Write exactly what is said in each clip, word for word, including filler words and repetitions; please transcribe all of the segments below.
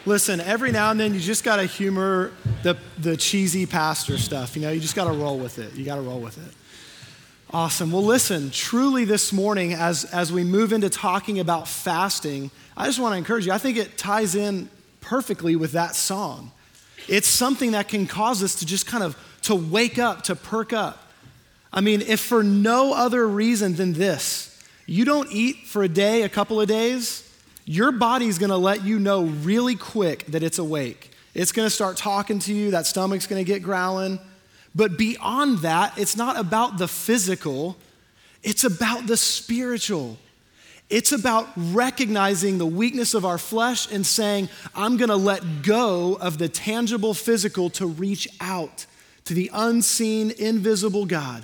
Listen, every now and then you just got to humor the, the cheesy pastor stuff. You know, you just got to roll with it. You got to roll with it. Awesome. Well, listen, truly this morning, as, as we move into talking about fasting, I just want to encourage you. I think it ties in perfectly with that song. It's something that can cause us to just kind of to wake up, to perk up. I mean, if for no other reason than this, you don't eat for a day, a couple of days, your body's gonna let you know really quick that it's awake. It's gonna start talking to you, that stomach's gonna get growling. But beyond that, it's not about the physical, it's about the spiritual. It's about recognizing the weakness of our flesh and saying, I'm gonna let go of the tangible physical to reach out to the unseen, invisible God,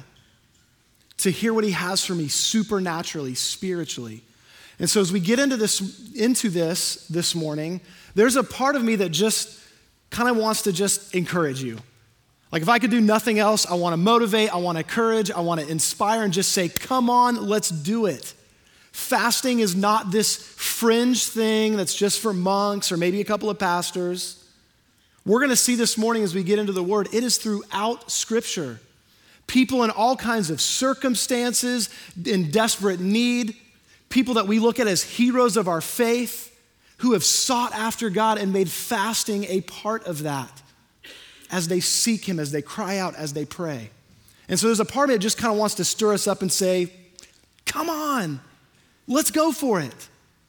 to hear what he has for me supernaturally, spiritually. And so as we get into this, into this this morning, there's a part of me that just kind of wants to just encourage you. Like if I could do nothing else, I want to motivate, I want to encourage, I want to inspire and just say, come on, let's do it. Fasting is not this fringe thing that's just for monks or maybe a couple of pastors. We're going to see this morning as we get into the word, it is throughout Scripture. People in all kinds of circumstances, in desperate need, people that we look at as heroes of our faith who have sought after God and made fasting a part of that as they seek him, as they cry out, as they pray. And so there's a part of it that just kind of wants to stir us up and say, come on, let's go for it.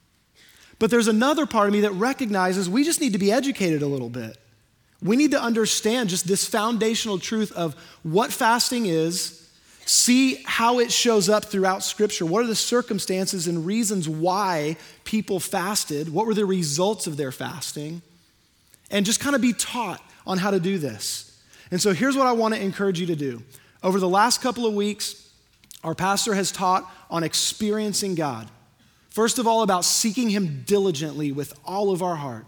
But there's another part of me that recognizes we just need to be educated a little bit. We need to understand just this foundational truth of what fasting is, see how it shows up throughout Scripture. What are the circumstances and reasons why people fasted? What were the results of their fasting? And just kind of be taught on how to do this. And so here's what I want to encourage you to do. Over the last couple of weeks, our pastor has taught on experiencing God. First of all, about seeking him diligently with all of our heart.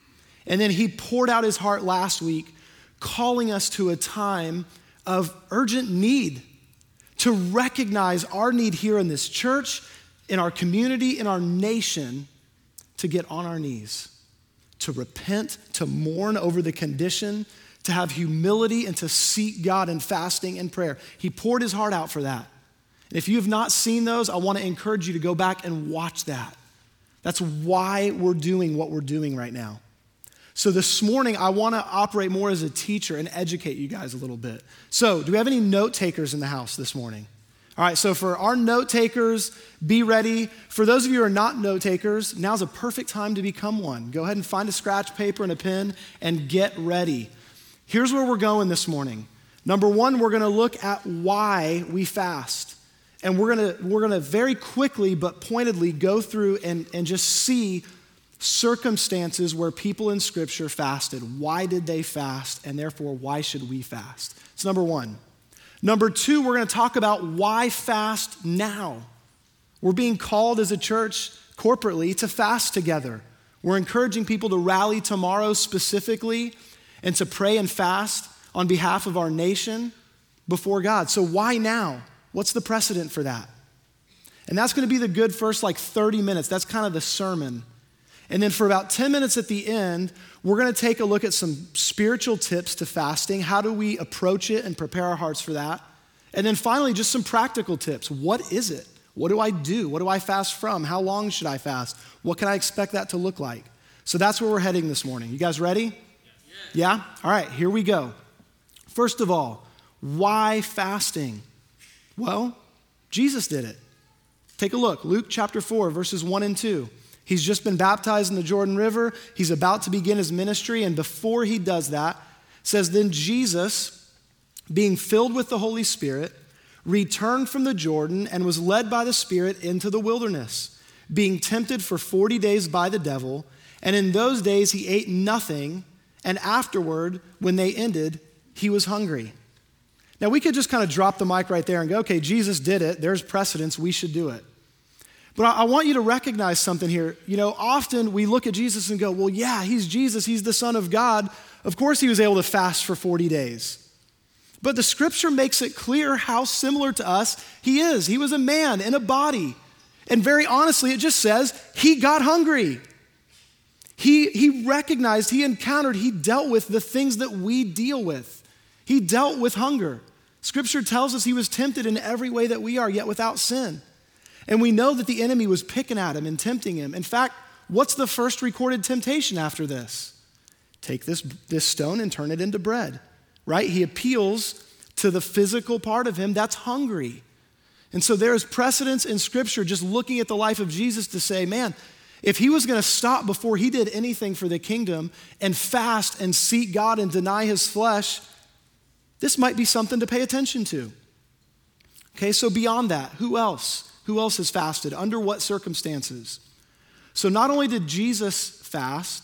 And then he poured out his heart last week, calling us to a time of urgent need, to recognize our need here in this church, in our community, in our nation, to get on our knees, to repent, to mourn over the condition, to have humility, and to seek God in fasting and prayer. He poured his heart out for that. And if you have not seen those, I want to encourage you to go back and watch that. That's why we're doing what we're doing right now. So this morning, I want to operate more as a teacher and educate you guys a little bit. So do we have any note takers in the house this morning? All right, so for our note takers, be ready. For those of you who are not note takers, now's a perfect time to become one. Go ahead and find a scratch paper and a pen and get ready. Here's where we're going this morning. Number one, we're going to look at why we fast. And we're going to we're going to very quickly but pointedly go through and, and just see circumstances where people in Scripture fasted. Why did they fast? And therefore, why should we fast? It's number one. Number two, we're going to talk about why fast now. We're being called as a church corporately to fast together. We're encouraging people to rally tomorrow specifically and to pray and fast on behalf of our nation before God. So why now? What's the precedent for that? And that's going to be the good first like thirty minutes. That's kind of the sermon. And then for about ten minutes at the end, we're going to take a look at some spiritual tips to fasting. How do we approach it and prepare our hearts for that? And then finally, just some practical tips. What is it? What do I do? What do I fast from? How long should I fast? What can I expect that to look like? So that's where we're heading this morning. You guys ready? Yes. Yeah? All right, here we go. First of all, why fasting? Well, Jesus did it. Take a look. Luke chapter four, verses one and two. He's just been baptized in the Jordan River. He's about to begin his ministry. And before he does that, it says, then Jesus, being filled with the Holy Spirit, returned from the Jordan and was led by the Spirit into the wilderness, being tempted for forty days by the devil. And in those days he ate nothing. And afterward, when they ended, he was hungry. Now we could just kind of drop the mic right there and go, okay, Jesus did it. There's precedence. We should do it. But I want you to recognize something here. You know, often we look at Jesus and go, well, yeah, he's Jesus. He's the Son of God. Of course he was able to fast for forty days. But the Scripture makes it clear how similar to us he is. He was a man in a body. And very honestly, it just says he got hungry. He, he recognized, he encountered, he dealt with the things that we deal with. He dealt with hunger. Scripture tells us he was tempted in every way that we are, yet without sin. And we know that the enemy was picking at him and tempting him. In fact, what's the first recorded temptation after this? Take this, this stone and turn it into bread, right? He appeals to the physical part of him that's hungry. And so there is precedence in Scripture just looking at the life of Jesus to say, man, if he was going to stop before he did anything for the kingdom and fast and seek God and deny his flesh, this might be something to pay attention to. Okay, so beyond that, who else? Who else has fasted? Under what circumstances? So not only did Jesus fast,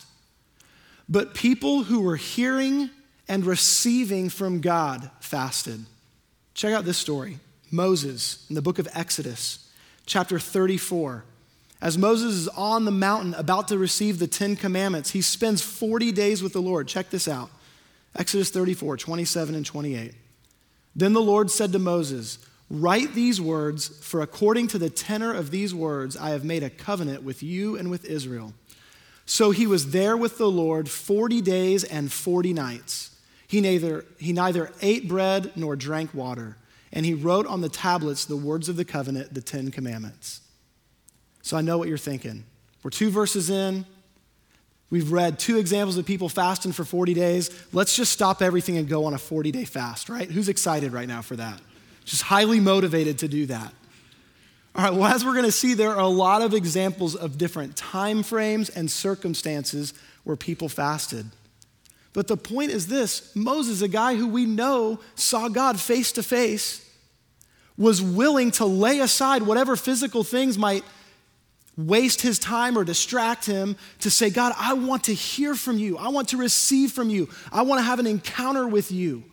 but people who were hearing and receiving from God fasted. Check out this story. Moses in the book of Exodus, chapter thirty-four. As Moses is on the mountain about to receive the Ten Commandments, he spends forty days with the Lord. Check this out. Exodus thirty-four, twenty-seven and twenty-eight. Then the Lord said to Moses, write these words, for according to the tenor of these words, I have made a covenant with you and with Israel. So he was there with the Lord forty days and forty nights. He neither, he neither ate bread nor drank water. And he wrote on the tablets the words of the covenant, the Ten Commandments. So I know what you're thinking. We're two verses in. We've read two examples of people fasting for forty days. Let's just stop everything and go on a forty-day fast, right? Who's excited right now for that? Just highly motivated to do that. All right, well, as we're going to see, there are a lot of examples of different time frames and circumstances where people fasted. But the point is this: Moses, a guy who we know saw God face to face, was willing to lay aside whatever physical things might waste his time or distract him to say, God, I want to hear from you. I want to receive from you. I want to have an encounter with you.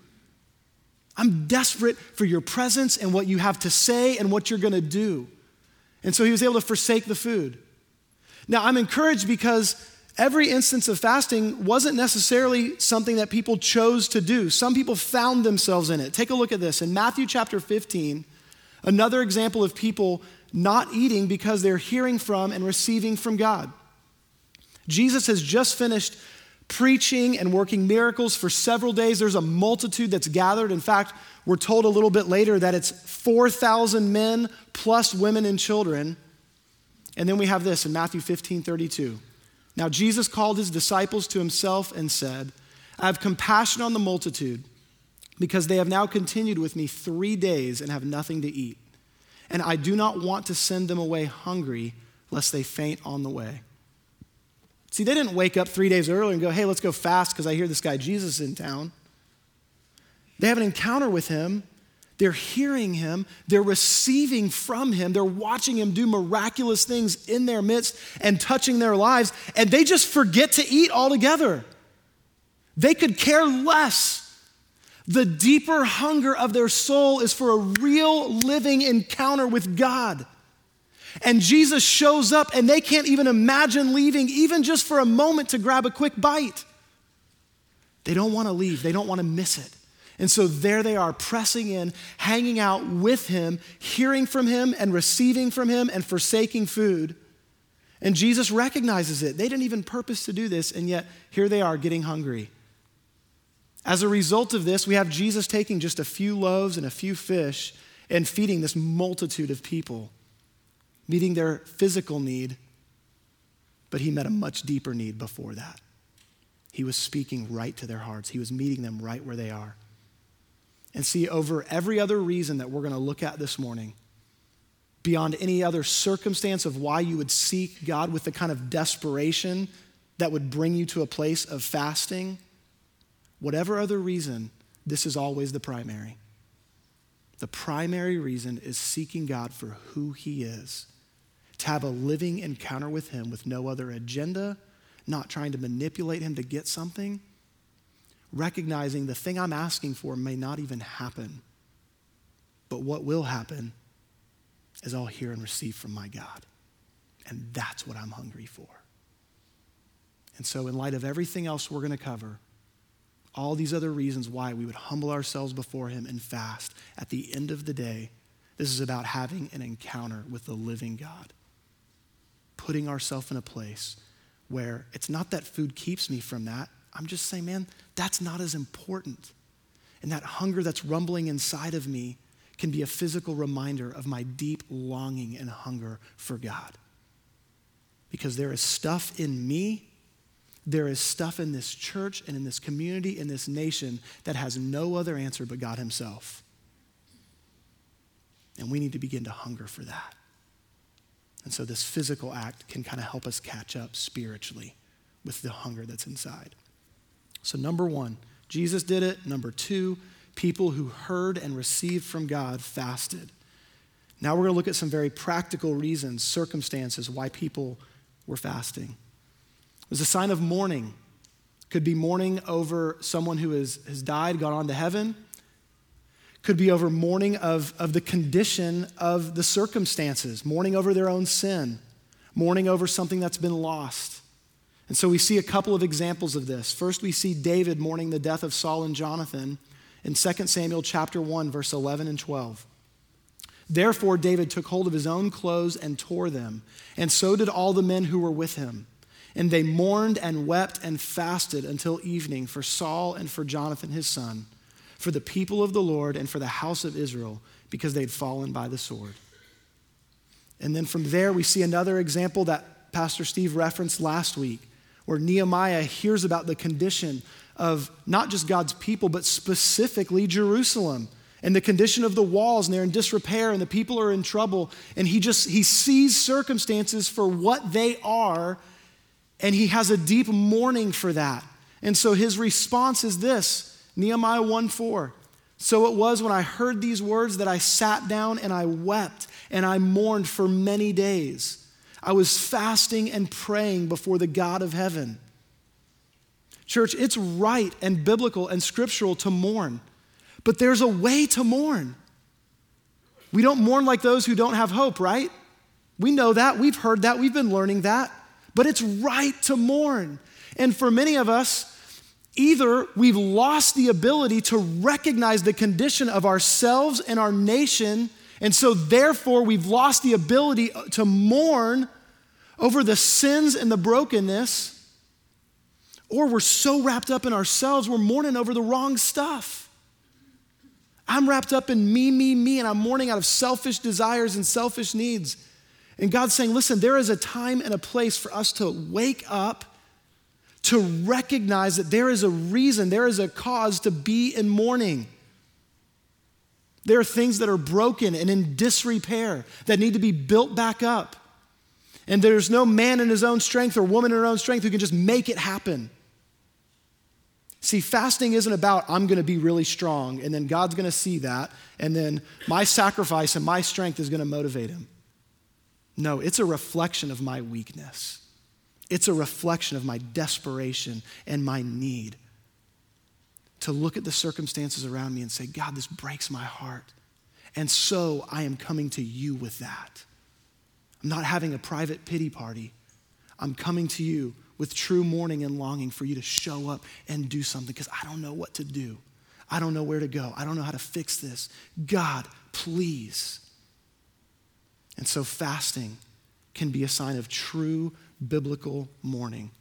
I'm desperate for your presence and what you have to say and what you're going to do. And so he was able to forsake the food. Now, I'm encouraged because every instance of fasting wasn't necessarily something that people chose to do. Some people found themselves in it. Take a look at this. In Matthew chapter fifteen, another example of people not eating because they're hearing from and receiving from God. Jesus has just finished preaching and working miracles for several days. There's a multitude that's gathered. In fact, we're told a little bit later that it's four thousand men plus women and children. And then we have this in Matthew fifteen thirty-two. Now Jesus called his disciples to himself and said, I have compassion on the multitude because they have now continued with me three days and have nothing to eat. And I do not want to send them away hungry lest they faint on the way. See, they didn't wake up three days earlier and go, hey, let's go fast because I hear this guy Jesus in town. They have an encounter with him. They're hearing him. They're receiving from him. They're watching him do miraculous things in their midst and touching their lives. And they just forget to eat altogether. They could care less. The deeper hunger of their soul is for a real living encounter with God. And Jesus shows up and they can't even imagine leaving even just for a moment to grab a quick bite. They don't want to leave. They don't want to miss it. And so there they are, pressing in, hanging out with him, hearing from him and receiving from him and forsaking food. And Jesus recognizes it. They didn't even purpose to do this, and yet here they are getting hungry. As a result of this, we have Jesus taking just a few loaves and a few fish and feeding this multitude of people, meeting their physical need, but he met a much deeper need before that. He was speaking right to their hearts. He was meeting them right where they are. And see, over every other reason that we're going to look at this morning, beyond any other circumstance of why you would seek God with the kind of desperation that would bring you to a place of fasting, whatever other reason, this is always the primary. The primary reason is seeking God for who he is, to have a living encounter with him with no other agenda, not trying to manipulate him to get something, recognizing the thing I'm asking for may not even happen, but what will happen is I'll hear and receive from my God. And that's what I'm hungry for. And so in light of everything else we're going to cover, all these other reasons why we would humble ourselves before him and fast, at the end of the day, this is about having an encounter with the living God, putting ourselves in a place where it's not that food keeps me from that. I'm just saying, man, that's not as important. And that hunger that's rumbling inside of me can be a physical reminder of my deep longing and hunger for God. Because there is stuff in me, there is stuff in this church and in this community, in this nation that has no other answer but God himself. And we need to begin to hunger for that. And so this physical act can kind of help us catch up spiritually with the hunger that's inside. So number one, Jesus did it. Number two, people who heard and received from God fasted. Now we're going to look at some very practical reasons, circumstances, why people were fasting. It was a sign of mourning. Could be mourning over someone who has, has died, gone on to heaven. Could be over mourning of, of the condition of the circumstances, mourning over their own sin, mourning over something that's been lost. And so we see a couple of examples of this. First, we see David mourning the death of Saul and Jonathan in Second Samuel chapter one, verse eleven and twelve. Therefore, David took hold of his own clothes and tore them, and so did all the men who were with him. And they mourned and wept and fasted until evening for Saul and for Jonathan his son, for the people of the Lord and for the house of Israel, because they'd fallen by the sword. And then from there, we see another example that Pastor Steve referenced last week, where Nehemiah hears about the condition of not just God's people, but specifically Jerusalem, and the condition of the walls, and they're in disrepair, and the people are in trouble. And he just, he sees circumstances for what they are, and he has a deep mourning for that. And so his response is this, Nehemiah one four. So it was when I heard these words that I sat down and I wept and I mourned for many days. I was fasting and praying before the God of heaven. Church, it's right and biblical and scriptural to mourn, but there's a way to mourn. We don't mourn like those who don't have hope, right? We know that, we've heard that, we've been learning that, but it's right to mourn. And for many of us, either we've lost the ability to recognize the condition of ourselves and our nation, and so therefore we've lost the ability to mourn over the sins and the brokenness, or we're so wrapped up in ourselves, we're mourning over the wrong stuff. I'm wrapped up in me, me, me, and I'm mourning out of selfish desires and selfish needs. And God's saying, listen, there is a time and a place for us to wake up, to recognize that there is a reason, there is a cause to be in mourning. There are things that are broken and in disrepair that need to be built back up. And there's no man in his own strength or woman in her own strength who can just make it happen. See, fasting isn't about I'm going to be really strong and then God's going to see that and then my sacrifice and my strength is going to motivate him. No, it's a reflection of my weakness. It's a reflection of my desperation and my need to look at the circumstances around me and say, God, this breaks my heart. And so I am coming to you with that. I'm not having a private pity party. I'm coming to you with true mourning and longing for you to show up and do something because I don't know what to do. I don't know where to go. I don't know how to fix this. God, please. And so fasting can be a sign of true biblical mourning.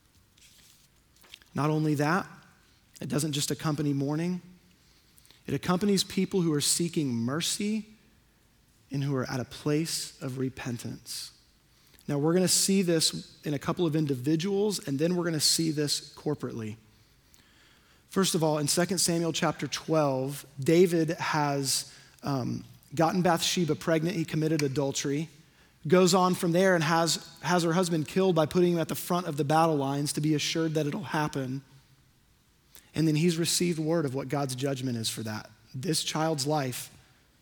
Not only that, it doesn't just accompany mourning, it accompanies people who are seeking mercy and who are at a place of repentance. Now, we're going to see this in a couple of individuals, and then we're going to see this corporately. First of all, in Second Samuel chapter twelve, David has um, gotten Bathsheba pregnant. He committed adultery. Goes on from there and has, has her husband killed by putting him at the front of the battle lines to be assured that it'll happen. And then he's received word of what God's judgment is for that. This child's life,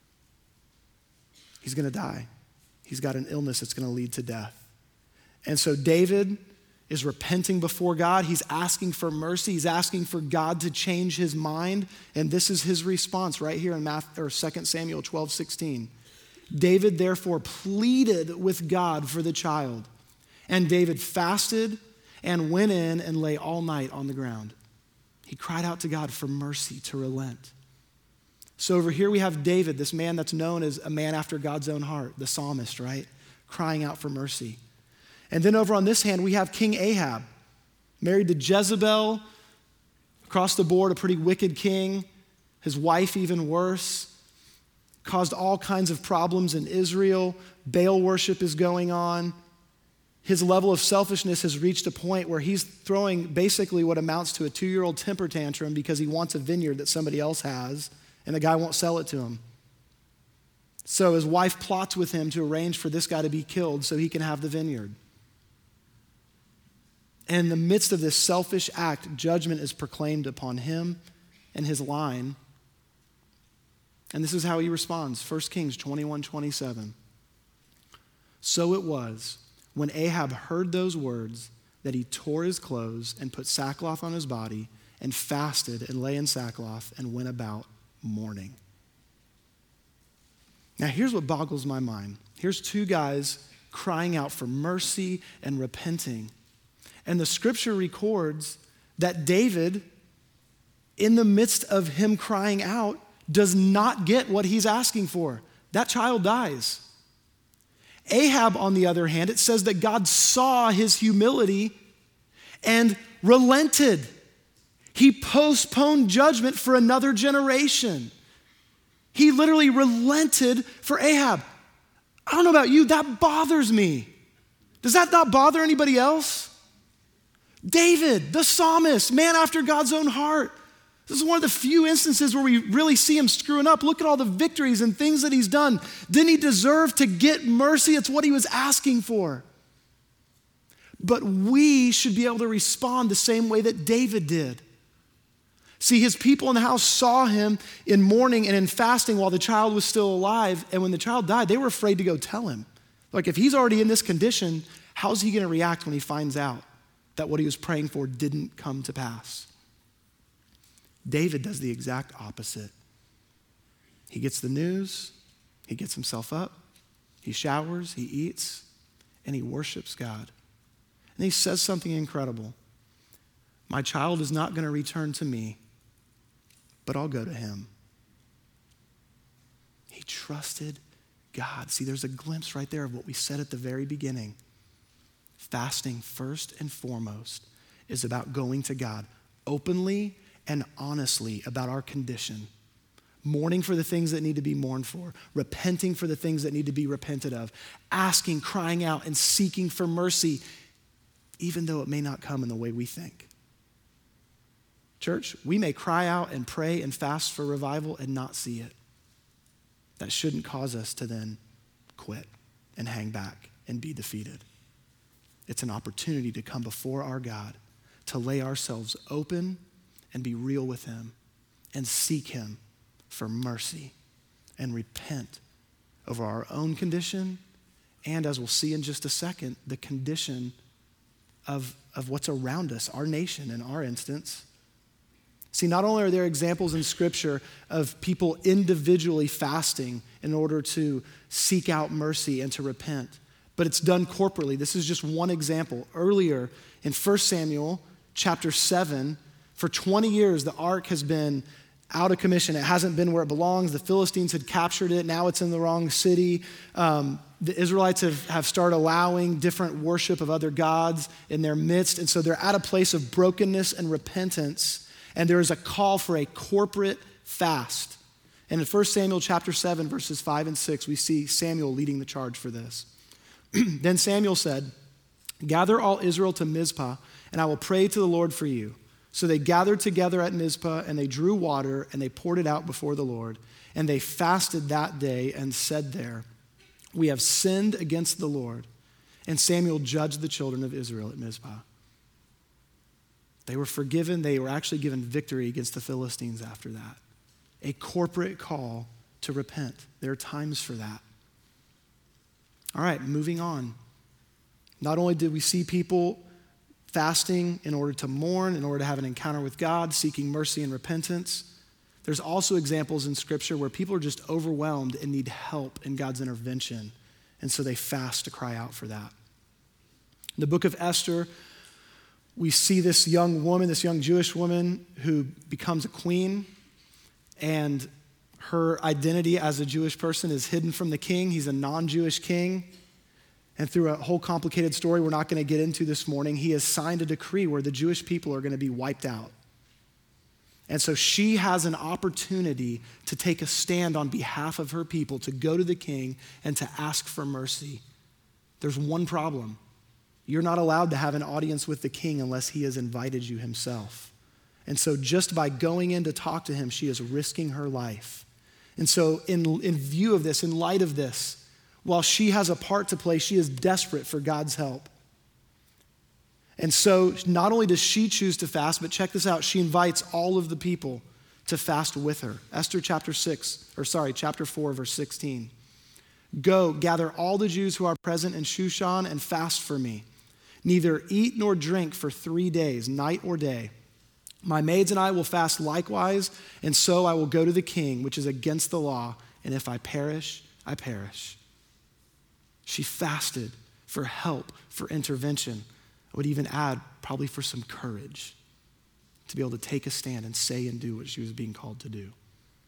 he's going to die. He's got an illness that's going to lead to death. And so David is repenting before God. He's asking for mercy. He's asking for God to change his mind. And this is his response right here in Matthew, or Second Samuel twelve sixteen. David therefore pleaded with God for the child. And David fasted and went in and lay all night on the ground. He cried out to God for mercy to relent. So over here we have David, this man that's known as a man after God's own heart, the psalmist, right? Crying out for mercy. And then over on this hand, we have King Ahab, married to Jezebel, across the board, a pretty wicked king. His wife even worse, caused all kinds of problems in Israel. Baal worship is going on. His level of selfishness has reached a point where he's throwing basically what amounts to a two-year-old temper tantrum because he wants a vineyard that somebody else has, and the guy won't sell it to him. So his wife plots with him to arrange for this guy to be killed so he can have the vineyard. And in the midst of this selfish act, judgment is proclaimed upon him and his line. And this is how he responds, First Kings twenty-one twenty-seven. So it was, when Ahab heard those words, that he tore his clothes and put sackcloth on his body and fasted and lay in sackcloth and went about mourning. Now here's what boggles my mind. Here's two guys crying out for mercy and repenting. And the scripture records that David, in the midst of him crying out, does not get what he's asking for. That child dies. Ahab, on the other hand, it says that God saw his humility and relented. He postponed judgment for another generation. He literally relented for Ahab. I don't know about you, that bothers me. Does that not bother anybody else? David, the psalmist, man after God's own heart. This is one of the few instances where we really see him screwing up. Look at all the victories and things that he's done. Didn't he deserve to get mercy? It's what he was asking for. But we should be able to respond the same way that David did. See, his people in the house saw him in mourning and in fasting while the child was still alive. And when the child died, they were afraid to go tell him. Like, if he's already in this condition, how's he going to react when he finds out that what he was praying for didn't come to pass? David does the exact opposite. He gets the news, he gets himself up, he showers, he eats, and he worships God. And he says something incredible. My child is not going to return to me, but I'll go to him. He trusted God. See, there's a glimpse right there of what we said at the very beginning. Fasting, first and foremost, is about going to God openly and honestly about our condition, mourning for the things that need to be mourned for, repenting for the things that need to be repented of, asking, crying out, and seeking for mercy, even though it may not come in the way we think. Church, we may cry out and pray and fast for revival and not see it. That shouldn't cause us to then quit and hang back and be defeated. It's an opportunity to come before our God, to lay ourselves open and be real with him and seek him for mercy and repent over our own condition and, as we'll see in just a second, the condition of, of what's around us, our nation in our instance. See, not only are there examples in Scripture of people individually fasting in order to seek out mercy and to repent, but it's done corporately. This is just one example. Earlier in First Samuel chapter seven, for twenty years, the ark has been out of commission. It hasn't been where it belongs. The Philistines had captured it. Now it's in the wrong city. Um, the Israelites have, have started allowing different worship of other gods in their midst. And so they're at a place of brokenness and repentance. And there is a call for a corporate fast. And in First Samuel chapter seven, verses five and six, we see Samuel leading the charge for this. Then Samuel said, gather all Israel to Mizpah, and I will pray to the Lord for you. So they gathered together at Mizpah, and they drew water, and they poured it out before the Lord. And they fasted that day and said there, we have sinned against the Lord. And Samuel judged the children of Israel at Mizpah. They were forgiven. They were actually given victory against the Philistines after that. A corporate call to repent. There are times for that. All right, moving on. Not only did we see people fasting in order to mourn, in order to have an encounter with God, seeking mercy and repentance, there's also examples in Scripture where people are just overwhelmed and need help in God's intervention. And so they fast to cry out for that. In the book of Esther, we see this young woman, this young Jewish woman who becomes a queen, and her identity as a Jewish person is hidden from the king. He's a non-Jewish king. And through a whole complicated story we're not going to get into this morning, he has signed a decree where the Jewish people are going to be wiped out. And so she has an opportunity to take a stand on behalf of her people, to go to the king and to ask for mercy. There's one problem. You're not allowed to have an audience with the king unless he has invited you himself. And so just by going in to talk to him, she is risking her life. And so in, in view of this, in light of this, while she has a part to play, she is desperate for God's help. And so not only does she choose to fast, but check this out, she invites all of the people to fast with her. Esther chapter six, or sorry, chapter four, verse sixteen. Go, gather all the Jews who are present in Shushan and fast for me. Neither eat nor drink for three days, night or day. My maids and I will fast likewise, and so I will go to the king, which is against the law, and if I perish, I perish. She fasted for help, for intervention. I would even add probably for some courage to be able to take a stand and say and do what she was being called to do.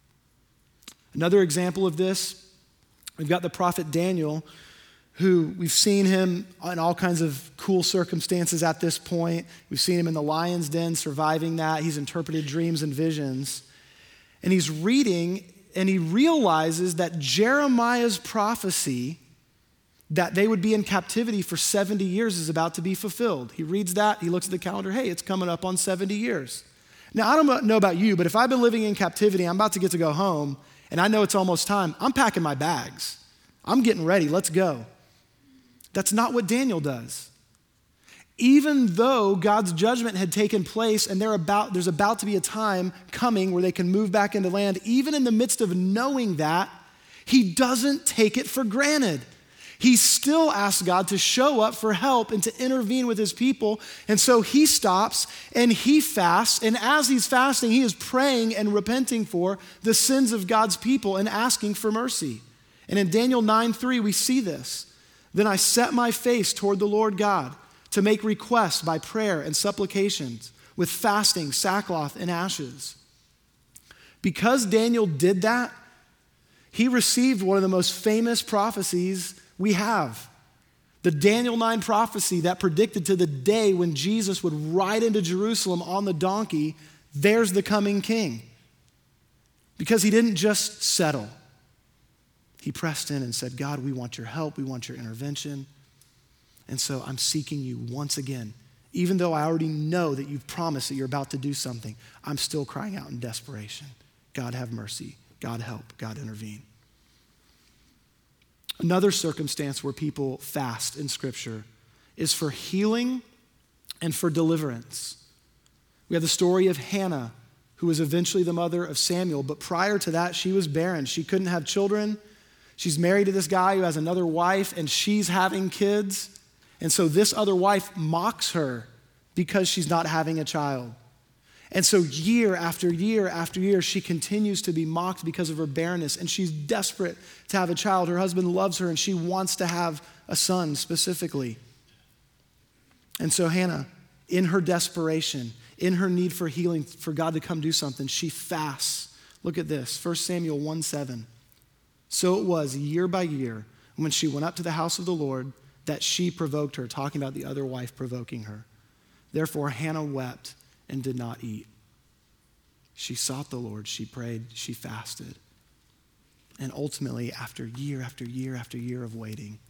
Another example of this, we've got the prophet Daniel, who we've seen him in all kinds of cool circumstances at this point. We've seen him in the lion's den surviving that. He's interpreted dreams and visions. And he's reading and he realizes that Jeremiah's prophecy that they would be in captivity for seventy years is about to be fulfilled. He reads that, he looks at the calendar, hey, it's coming up on seventy years. Now, I don't know about you, but if I've been living in captivity, I'm about to get to go home, and I know it's almost time, I'm packing my bags. I'm getting ready, let's go. That's not what Daniel does. Even though God's judgment had taken place and they're about, there's about to be a time coming where they can move back into land, even in the midst of knowing that, he doesn't take it for granted. He still asks God to show up for help and to intervene with his people. And so he stops and he fasts. And as he's fasting, he is praying and repenting for the sins of God's people and asking for mercy. And in Daniel nine three, we see this. Then I set my face toward the Lord God to make requests by prayer and supplications with fasting, sackcloth, and ashes. Because Daniel did that, he received one of the most famous prophecies we have. The Daniel nine prophecy that predicted to the day when Jesus would ride into Jerusalem on the donkey, there's the coming king. Because he didn't just settle. He pressed in and said, God, we want your help, we want your intervention. And so I'm seeking you once again. Even though I already know that you've promised that you're about to do something, I'm still crying out in desperation. God have mercy, God help, God intervene. Another circumstance where people fast in Scripture is for healing and for deliverance. We have the story of Hannah, who was eventually the mother of Samuel, but prior to that, she was barren. She couldn't have children. She's married to this guy who has another wife, and she's having kids. And so this other wife mocks her because she's not having a child. And so year after year after year, she continues to be mocked because of her barrenness, and she's desperate to have a child. Her husband loves her, and she wants to have a son specifically. And so Hannah, in her desperation, in her need for healing, for God to come do something, she fasts. Look at this, First Samuel one seven. So it was year by year when she went up to the house of the Lord that she provoked her, talking about the other wife provoking her. Therefore Hannah wept and did not eat. She sought the Lord, she prayed, she fasted. And ultimately, after year after year after year of waiting,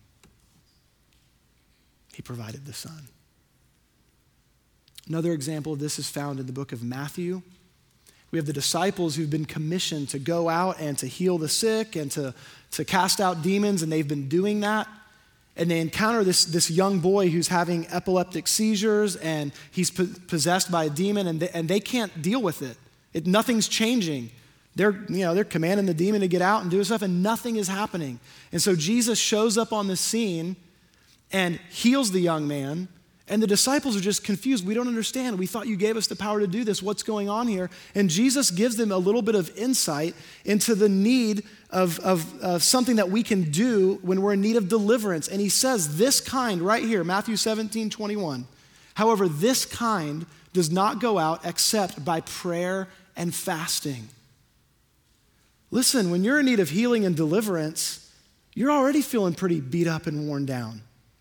he provided the son. Another example of this is found in the book of Matthew. We have the disciples who've been commissioned to go out and to heal the sick and to, to cast out demons, and they've been doing that. And they encounter this, this young boy who's having epileptic seizures, and he's po- possessed by a demon, and they, and they can't deal with it. it. Nothing's changing. They're, you know, they're commanding the demon to get out and do stuff, and nothing is happening. And so Jesus shows up on the scene and heals the young man, and the disciples are just confused. We don't understand. We thought you gave us the power to do this. What's going on here? And Jesus gives them a little bit of insight into the need of, of, of something that we can do when we're in need of deliverance. And he says this kind right here, Matthew seventeen twenty-one. However, this kind does not go out except by prayer and fasting. Listen, when you're in need of healing and deliverance, you're already feeling pretty beat up and worn down.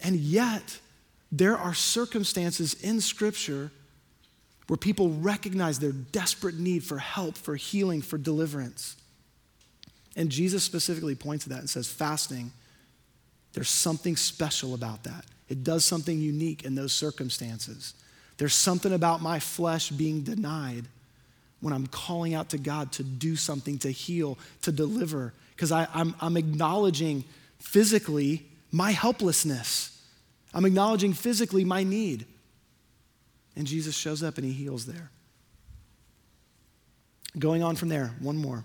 And yet, there are circumstances in Scripture where people recognize their desperate need for help, for healing, for deliverance. And Jesus specifically points to that and says, fasting, there's something special about that. It does something unique in those circumstances. There's something about my flesh being denied when I'm calling out to God to do something, to heal, to deliver, because I'm, I'm acknowledging physically my helplessness. I'm acknowledging physically my need. And Jesus shows up and he heals there. Going on from there, one more.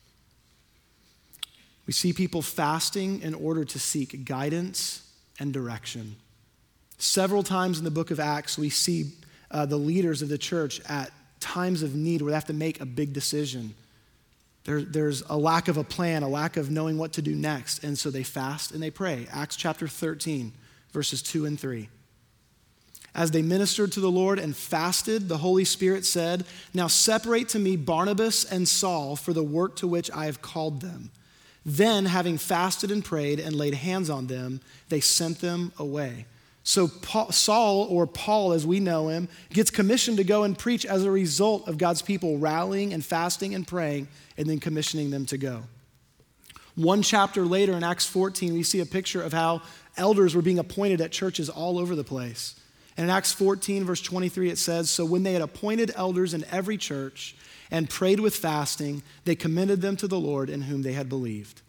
We see people fasting in order to seek guidance and direction. Several times in the book of Acts, we see uh, the leaders of the church at times of need where they have to make a big decision. There, there's a lack of a plan, a lack of knowing what to do next, and so they fast and they pray. Acts chapter thirteen, verses two and three. As they ministered to the Lord and fasted, the Holy Spirit said, "Now separate to me Barnabas and Saul for the work to which I have called them." Then, having fasted and prayed and laid hands on them, they sent them away. So Paul, Saul, or Paul as we know him, gets commissioned to go and preach as a result of God's people rallying and fasting and praying and then commissioning them to go. One chapter later in Acts fourteen, we see a picture of how elders were being appointed at churches all over the place. And in Acts fourteen, verse twenty-three, it says, "So when they had appointed elders in every church and prayed with fasting, they commended them to the Lord in whom they had believed."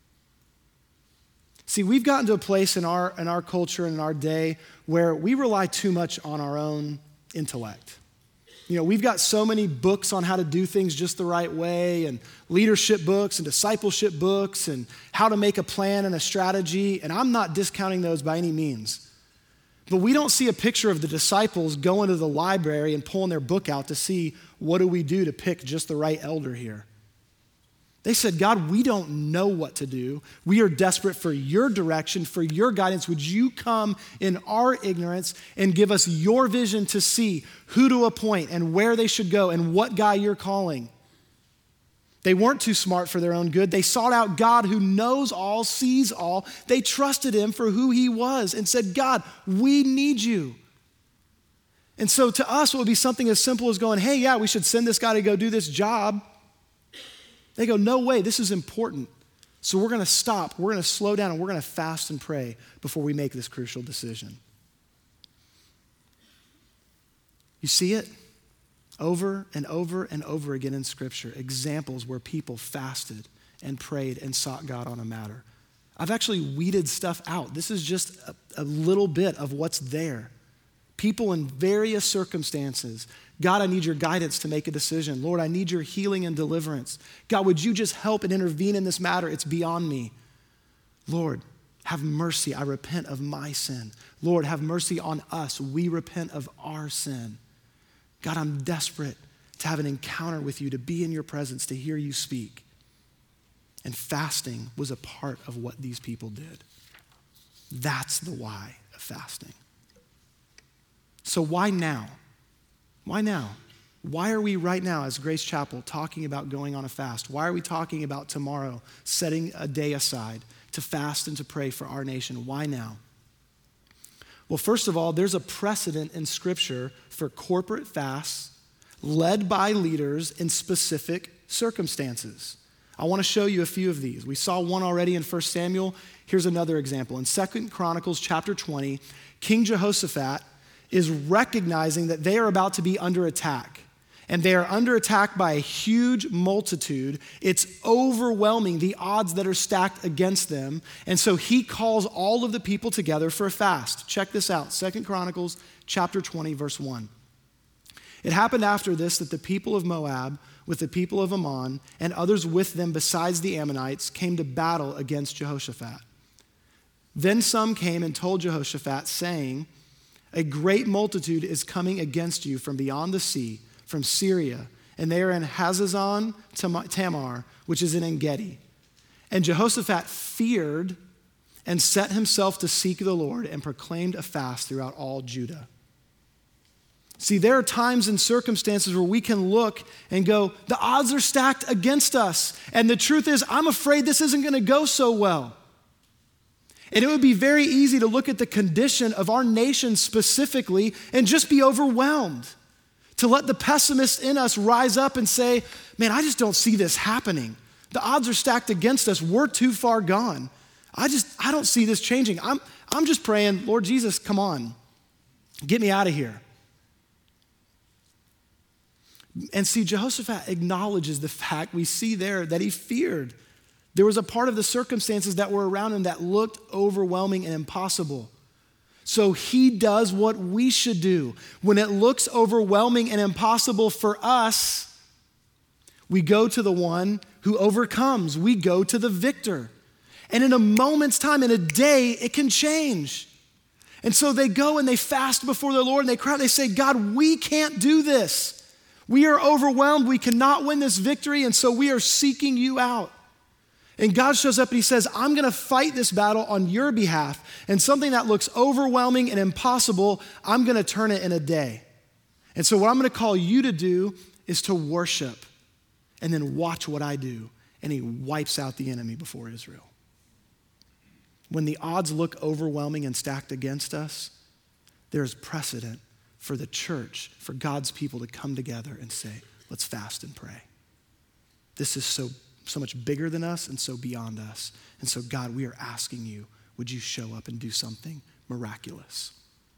See, we've gotten to a place in our, in our culture and in our day where we rely too much on our own intellect. You know, we've got so many books on how to do things just the right way, and leadership books and discipleship books and how to make a plan and a strategy, and I'm not discounting those by any means. But we don't see a picture of the disciples going to the library and pulling their book out to see, what do we do to pick just the right elder here? They said, "God, we don't know what to do. We are desperate for your direction, for your guidance. Would you come in our ignorance and give us your vision to see who to appoint and where they should go and what guy you're calling?" They weren't too smart for their own good. They sought out God who knows all, sees all. They trusted him for who he was and said, "God, we need you." And so to us, it would be something as simple as going, "Hey, yeah, we should send this guy to go do this job." They go, "No way, this is important. So we're going to stop, we're going to slow down, and we're going to fast and pray before we make this crucial decision." You see it over and over and over again in Scripture, examples where people fasted and prayed and sought God on a matter. I've actually weeded stuff out. This is just a, a little bit of what's there. People in various circumstances. "God, I need your guidance to make a decision. Lord, I need your healing and deliverance. God, would you just help and intervene in this matter? It's beyond me. Lord, have mercy. I repent of my sin. Lord, have mercy on us. We repent of our sin. God, I'm desperate to have an encounter with you, to be in your presence, to hear you speak." And fasting was a part of what these people did. That's the why of fasting. So why now? Why now? Why are we right now as Grace Chapel talking about going on a fast? Why are we talking about tomorrow setting a day aside to fast and to pray for our nation? Why now? Well, first of all, there's a precedent in Scripture for corporate fasts led by leaders in specific circumstances. I want to show you a few of these. We saw one already in First Samuel. Here's another example. In Second Chronicles chapter twenty, King Jehoshaphat is recognizing that they are about to be under attack. And they are under attack by a huge multitude. It's overwhelming, the odds that are stacked against them. And so he calls all of the people together for a fast. Check this out, Second Chronicles chapter twenty, verse one. "It happened after this that the people of Moab with the people of Ammon and others with them besides the Ammonites came to battle against Jehoshaphat. Then some came and told Jehoshaphat, saying, 'A great multitude is coming against you from beyond the sea, from Syria, and they are in Hazazon Tamar, which is in En-gedi.' And Jehoshaphat feared and set himself to seek the Lord and proclaimed a fast throughout all Judah." See, there are times and circumstances where we can look and go, the odds are stacked against us. And the truth is, I'm afraid this isn't going to go so well. And it would be very easy to look at the condition of our nation specifically and just be overwhelmed. To let the pessimist in us rise up and say, man, I just don't see this happening. The odds are stacked against us. We're too far gone. I just, I don't see this changing. I'm, I'm just praying, Lord Jesus, come on. Get me out of here. And see, Jehoshaphat acknowledges the fact we see there that he feared. There was a part of the circumstances that were around him that looked overwhelming and impossible. So he does what we should do. When it looks overwhelming and impossible for us, we go to the one who overcomes. We go to the victor. And in a moment's time, in a day, it can change. And so they go and they fast before the Lord and they cry, they say, God, we can't do this. We are overwhelmed. We cannot win this victory. And so we are seeking you out. And God shows up and he says, I'm going to fight this battle on your behalf. And something that looks overwhelming and impossible, I'm going to turn it in a day. And so what I'm going to call you to do is to worship and then watch what I do. And he wipes out the enemy before Israel. When the odds look overwhelming and stacked against us, there's precedent for the church, for God's people to come together and say, let's fast and pray. This is so so much bigger than us and so beyond us. And so, God, we are asking you, would you show up and do something miraculous?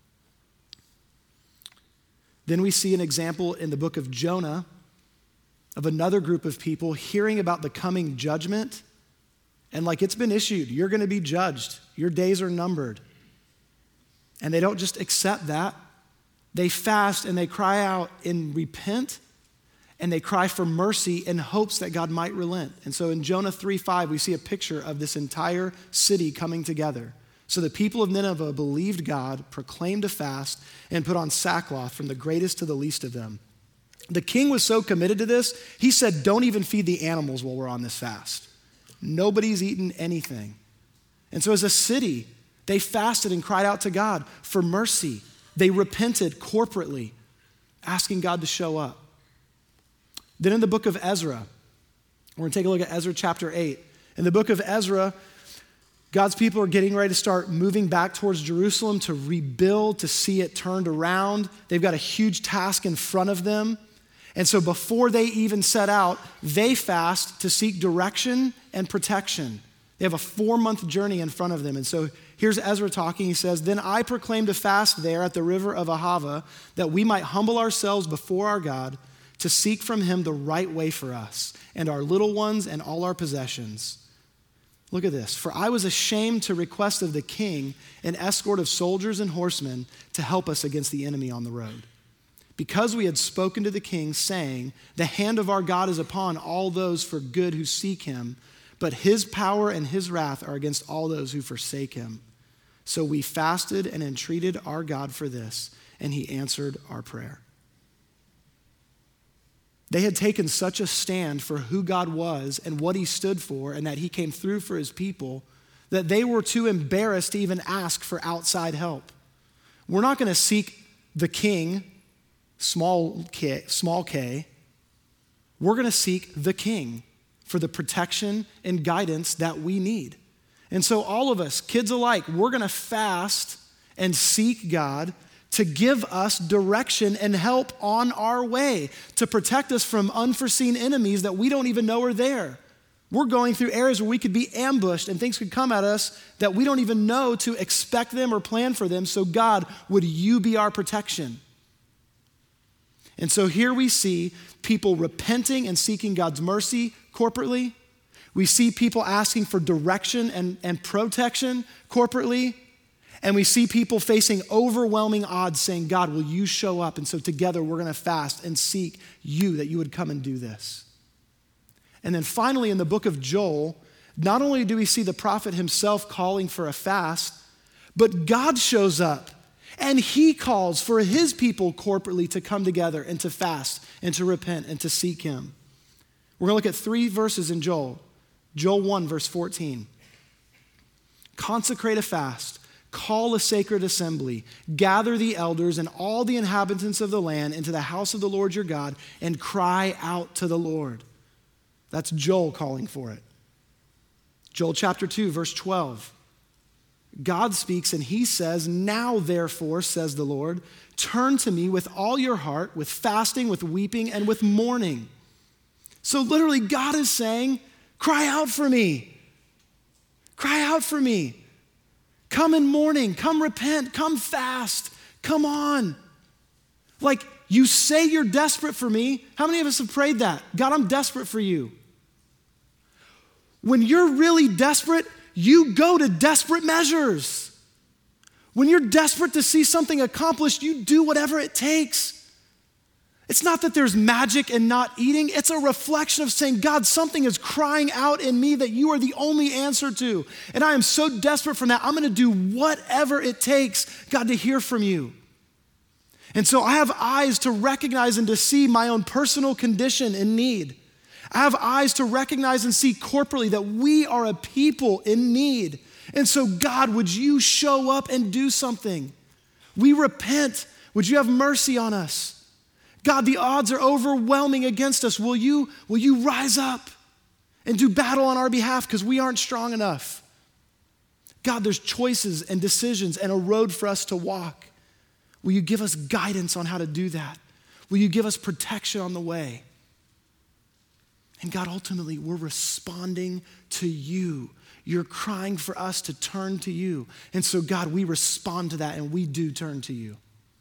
Then we see an example in the book of Jonah of another group of people hearing about the coming judgment and like it's been issued. You're going to be judged. Your days are numbered. And they don't just accept that. They fast and they cry out and repent. And they cry for mercy in hopes that God might relent. And so in Jonah three five, we see a picture of this entire city coming together. So the people of Nineveh believed God, proclaimed a fast, and put on sackcloth from the greatest to the least of them. The king was so committed to this, he said, don't even feed the animals while we're on this fast. Nobody's eaten anything. And so as a city, they fasted and cried out to God for mercy. They repented corporately, asking God to show up. Then in the book of Ezra, we're going to take a look at Ezra chapter eight. In the book of Ezra, God's people are getting ready to start moving back towards Jerusalem to rebuild, to see it turned around. They've got a huge task in front of them. And so before they even set out, they fast to seek direction and protection. They have a four-month journey in front of them. And so here's Ezra talking. He says, then I proclaimed a fast there at the river of Ahava that we might humble ourselves before our God to seek from him the right way for us and our little ones and all our possessions. Look at this. For I was ashamed to request of the king an escort of soldiers and horsemen to help us against the enemy on the road. Because we had spoken to the king, saying, the hand of our God is upon all those for good who seek him, but his power and his wrath are against all those who forsake him. So we fasted and entreated our God for this, and he answered our prayer. They had taken such a stand for who God was and what he stood for and that he came through for his people that they were too embarrassed to even ask for outside help. We're not going to seek the king, small k, small k. We're going to seek the king for the protection and guidance that we need. And so all of us, kids alike, we're going to fast and seek God to give us direction and help on our way, to protect us from unforeseen enemies that we don't even know are there. We're going through areas where we could be ambushed and things could come at us that we don't even know to expect them or plan for them. So God, would you be our protection? And so here we see people repenting and seeking God's mercy corporately. We see people asking for direction and, and protection corporately. And we see people facing overwhelming odds saying, God, will you show up? And so together we're going to fast and seek you that you would come and do this. And then finally in the book of Joel, not only do we see the prophet himself calling for a fast, but God shows up and he calls for his people corporately to come together and to fast and to repent and to seek him. We're going to look at three verses in Joel. Joel one, verse fourteen. Consecrate a fast. Call a sacred assembly, gather the elders and all the inhabitants of the land into the house of the Lord your God and cry out to the Lord. That's Joel calling for it. Joel chapter two, verse twelve. God speaks and he says, now therefore, says the Lord, turn to me with all your heart, with fasting, with weeping, and with mourning. So literally God is saying, cry out for me. Cry out for me. Come in mourning, come repent, come fast, come on. Like you say you're desperate for me. How many of us have prayed that? God, I'm desperate for you. When you're really desperate, you go to desperate measures. When you're desperate to see something accomplished, you do whatever it takes. It's not that there's magic in not eating. It's a reflection of saying, God, something is crying out in me that you are the only answer to. And I am so desperate for that. I'm going to do whatever it takes, God, to hear from you. And so I have eyes to recognize and to see my own personal condition and need. I have eyes to recognize and see corporately that we are a people in need. And so, God, would you show up and do something? We repent. Would you have mercy on us? God, the odds are overwhelming against us. Will you, will you rise up and do battle on our behalf because we aren't strong enough? God, there's choices and decisions and a road for us to walk. Will you give us guidance on how to do that? Will you give us protection on the way? And God, ultimately, we're responding to you. You're crying for us to turn to you. And so, God, we respond to that and we do turn to you.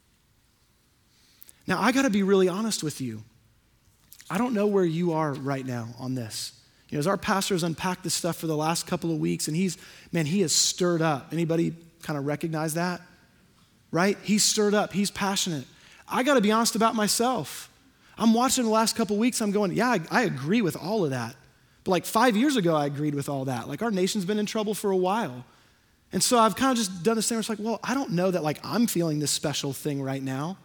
Now, I gotta be really honest with you. I don't know where you are right now on this. You know, as our pastor has unpacked this stuff for the last couple of weeks, and he's, man, he is stirred up. Anybody kind of recognize that? Right? He's stirred up, he's passionate. I gotta be honest about myself. I'm watching the last couple of weeks, I'm going, yeah, I, I agree with all of that. But like five years ago, I agreed with all that. Like our nation's been in trouble for a while. And so I've kind of just done this thing where it's like, well, I don't know that like I'm feeling this special thing right now.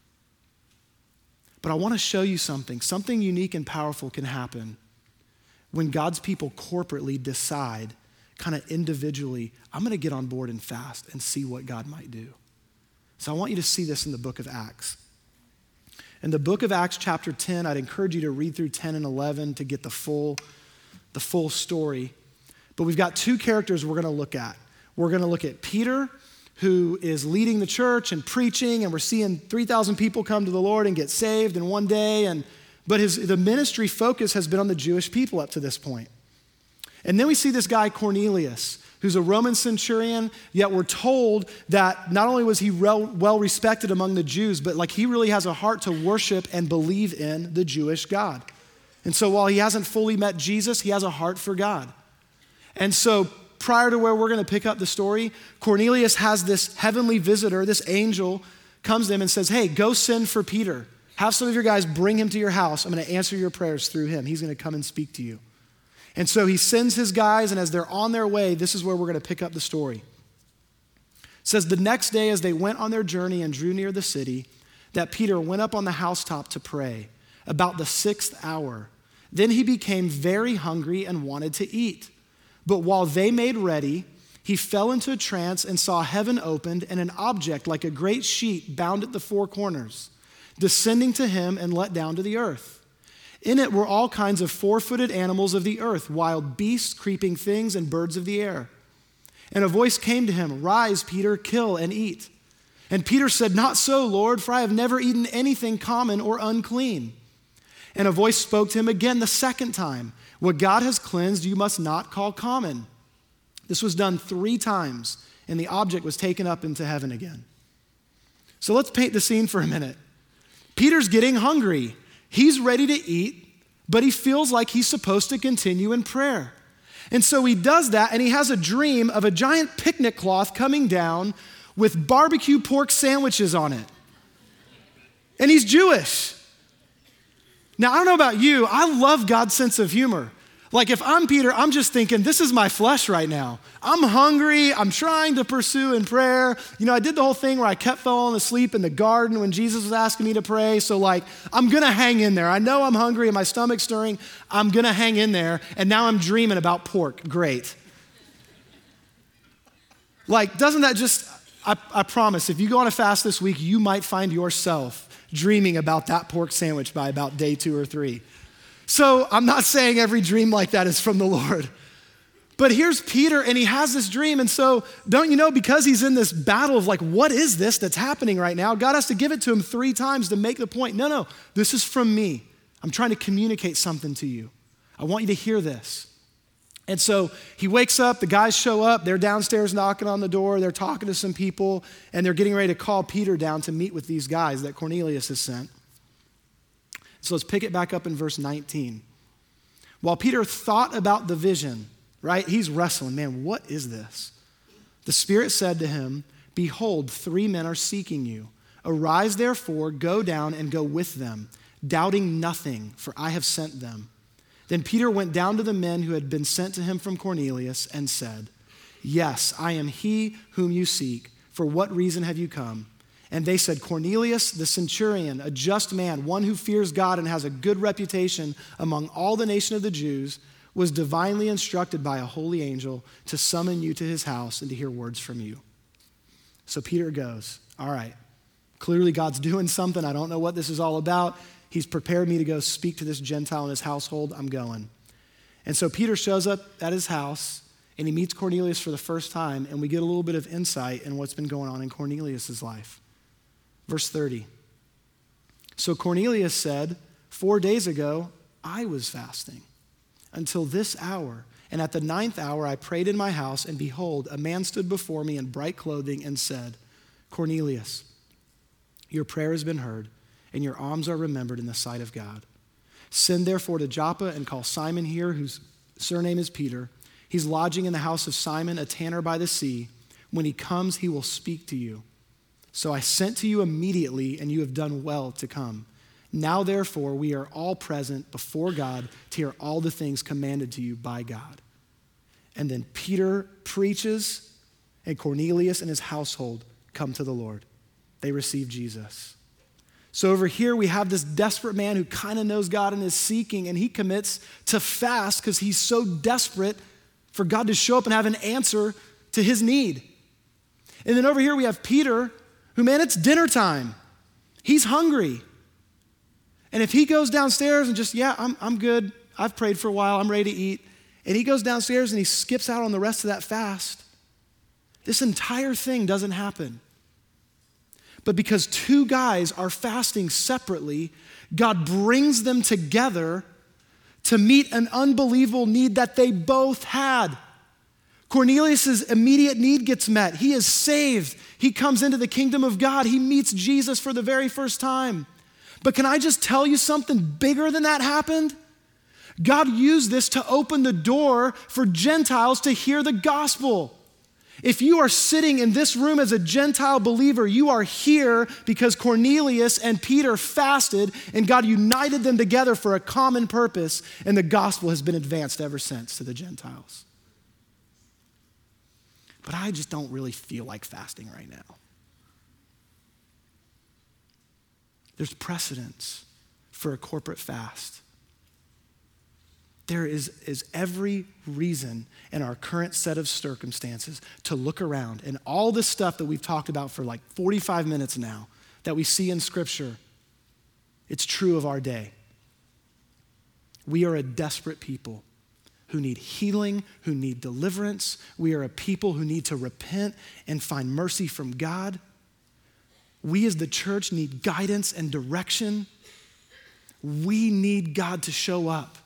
But I want to show you something. Something unique and powerful can happen when God's people corporately decide, kind of individually, I'm going to get on board and fast and see what God might do. So I want you to see this in the book of Acts. In the book of Acts chapter ten, I'd encourage you to read through ten and eleven to get the full, the full story. But we've got two characters we're going to look at. We're going to look at Peter, who is leading the church and preaching, and we're seeing three thousand people come to the Lord and get saved in one day. And but his the ministry focus has been on the Jewish people up to this point. And then we see this guy Cornelius, who's a Roman centurion, yet we're told that not only was he well respected among the Jews, but like he really has a heart to worship and believe in the Jewish God. And so while he hasn't fully met Jesus, he has a heart for God. And so prior to where we're going to pick up the story, Cornelius has this heavenly visitor, this angel, comes to him and says, hey, go send for Peter. Have some of your guys bring him to your house. I'm going to answer your prayers through him. He's going to come and speak to you. And so he sends his guys, and as they're on their way, this is where we're going to pick up the story. It says, the next day as they went on their journey and drew near the city, that Peter went up on the housetop to pray about the sixth hour. Then he became very hungry and wanted to eat. But while they made ready, he fell into a trance and saw heaven opened and an object like a great sheet bound at the four corners, descending to him and let down to the earth. In it were all kinds of four-footed animals of the earth, wild beasts, creeping things, and birds of the air. And a voice came to him, rise, Peter, kill and eat. And Peter said, not so, Lord, for I have never eaten anything common or unclean. And a voice spoke to him again the second time, what God has cleansed, you must not call common. This was done three times, and the object was taken up into heaven again. So let's paint the scene for a minute. Peter's getting hungry. He's ready to eat, but he feels like he's supposed to continue in prayer. And so he does that, and he has a dream of a giant picnic cloth coming down with barbecue pork sandwiches on it. And he's Jewish. Now, I don't know about you, I love God's sense of humor. Like if I'm Peter, I'm just thinking, this is my flesh right now. I'm hungry, I'm trying to pursue in prayer. You know, I did the whole thing where I kept falling asleep in the garden when Jesus was asking me to pray. So like, I'm gonna hang in there. I know I'm hungry and my stomach's stirring. I'm gonna hang in there. And now I'm dreaming about pork. Great. Like, doesn't that just, I, I promise, if you go on a fast this week, you might find yourself dreaming about that pork sandwich by about day two or three. So I'm not saying every dream like that is from the Lord, But here's Peter, and he has this dream. And so, don't you know, because he's in this battle of like, what is this that's happening right now? God has to give it to him three times to make the point. No, no, this is from me. I'm trying to communicate something to you. I want you to hear this. And so he wakes up, the guys show up, they're downstairs knocking on the door, they're talking to some people, and they're getting ready to call Peter down to meet with these guys that Cornelius has sent. So let's pick it back up in verse nineteen. While Peter thought about the vision, right, he's wrestling, man, what is this? The Spirit said to him, behold, three men are seeking you. Arise therefore, go down and go with them, doubting nothing, for I have sent them. Then Peter went down to the men who had been sent to him from Cornelius and said, yes, I am he whom you seek. For what reason have you come? And they said, Cornelius the centurion, a just man, one who fears God and has a good reputation among all the nation of the Jews, was divinely instructed by a holy angel to summon you to his house and to hear words from you. So Peter goes, all right, clearly God's doing something. I don't know what this is all about. He's prepared me to go speak to this Gentile in his household. I'm going. And so Peter shows up at his house and he meets Cornelius for the first time, and we get a little bit of insight in what's been going on in Cornelius' life. Verse thirty. So Cornelius said, four days ago, I was fasting until this hour. And at the ninth hour, I prayed in my house, and behold, a man stood before me in bright clothing and said, Cornelius, your prayer has been heard, and your alms are remembered in the sight of God. Send therefore to Joppa and call Simon here, whose surname is Peter. He's lodging in the house of Simon, a tanner by the sea. When he comes, he will speak to you. So I sent to you immediately, and you have done well to come. Now therefore, we are all present before God to hear all the things commanded to you by God. And then Peter preaches, and Cornelius and his household come to the Lord. They receive Jesus. So over here we have this desperate man who kind of knows God and is seeking, and he commits to fast because he's so desperate for God to show up and have an answer to his need. And then over here we have Peter, who, man, it's dinner time. He's hungry. And if he goes downstairs and just, yeah, I'm, I'm good. I've prayed for a while. I'm ready to eat. And he goes downstairs and he skips out on the rest of that fast, this entire thing doesn't happen. But because two guys are fasting separately, God brings them together to meet an unbelievable need that they both had. Cornelius' immediate need gets met. He is saved. He comes into the kingdom of God. He meets Jesus for the very first time. But can I just tell you something bigger than that happened? God used this to open the door for Gentiles to hear the gospel. If you are sitting in this room as a Gentile believer, you are here because Cornelius and Peter fasted and God united them together for a common purpose, and the gospel has been advanced ever since to the Gentiles. But I just don't really feel like fasting right now. There's precedence for a corporate fast. There is, is every reason in our current set of circumstances to look around, and all this stuff that we've talked about for like forty-five minutes now that we see in Scripture, it's true of our day. We are a desperate people who need healing, who need deliverance. We are a people who need to repent and find mercy from God. We as the church need guidance and direction. We need God to show up.